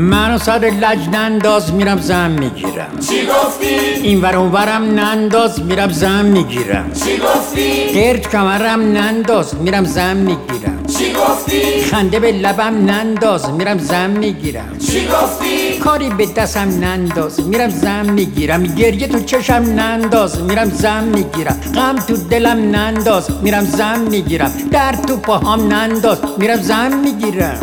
منو سر لج ننداز میرم زن میگیرم. چی گفتی؟ این ور اون ورم ننداز میرم زن میگیرم. چی گفتی؟ قرد کمرم ننداز میرم زن میگیرم. چی گفتی؟ خنده به لبم ننداز میرم زن میگیرم. چی گفتی؟ کاری به دستم ننداز میرم زن میگیرم. گریه تو چشم ننداز میرم زن میگیرم. غم تو دلم ننداز میرم زن میگیرم. درد تو پاهام ننداز میرم زن میگیرم.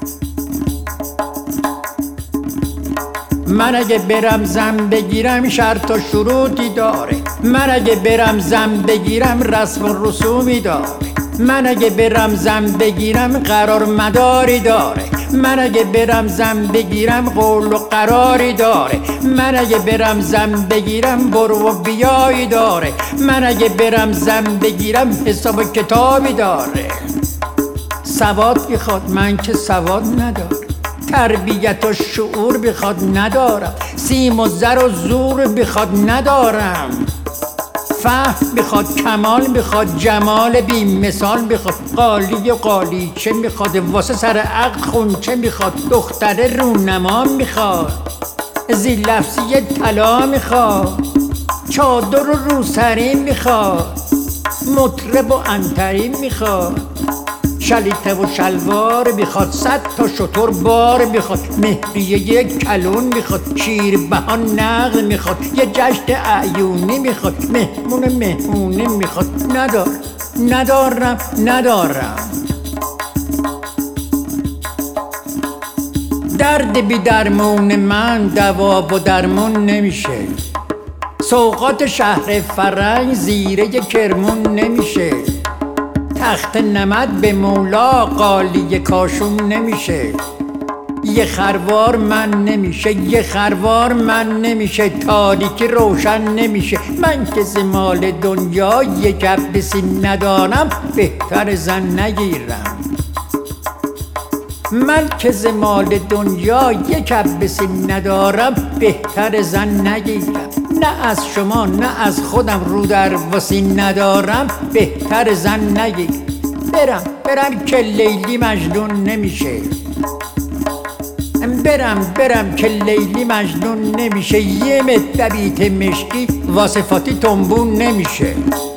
من اگه برم زن بگیرم شرط و شروطی داره. من اگه برم زن بگیرم رسم و رسومی داره. من اگه برم زن بگیرم قرار مداری داره. من اگه برم زن بگیرم قول و قراری داره. من اگه برم زن بگیرم برو و بیایی داره. من اگه برم زن بگیرم حساب و کتابی داره. سواد بخواد من که سواد ندارم. تربیت و شعور بخواد ندارم. سیم و زر و زور بخواد ندارم. فهم بخواد کمال بخواد جمال بی مثال بخواد. قالی و قالیچه میخواد واسه سر عقد خونچه میخواد. دختر رونما میخواد زیر لفظی طلا میخواد. چادر و روسری میخواد. مطرب و عنتری میخواد. شلیته و شلوار میخواد. 100 تا شتر بار میخواد. مهریه یک کلون میخواد. شیر بهان نقل میخواد. یه جشن اعیونی میخواد. مهمونه میخواد. ندارم. درد بی درمون من دوا و درمون نمیشه. سوغات شهر فرنگ زیره کرمون نمیشه. تخت نمد به مولا قالی کاشون نمیشه. یه خروار من نمیشه. یه خروار من نمیشه. تاریکی روشن نمیشه. من که زمال دنیا یک عبسی ندارم بهتر زن نگیرم. من که زمال دنیا یک عبسی برم بهتر زن نگیرم. نه از شما نه از خودم رو در واسی ندارم بهتر زن نگیرم. برم که لیلی مجنون نمیشه. برم که لیلی مجنون نمیشه. یه مدبیت مشکی واسه فاتی تنبون نمیشه.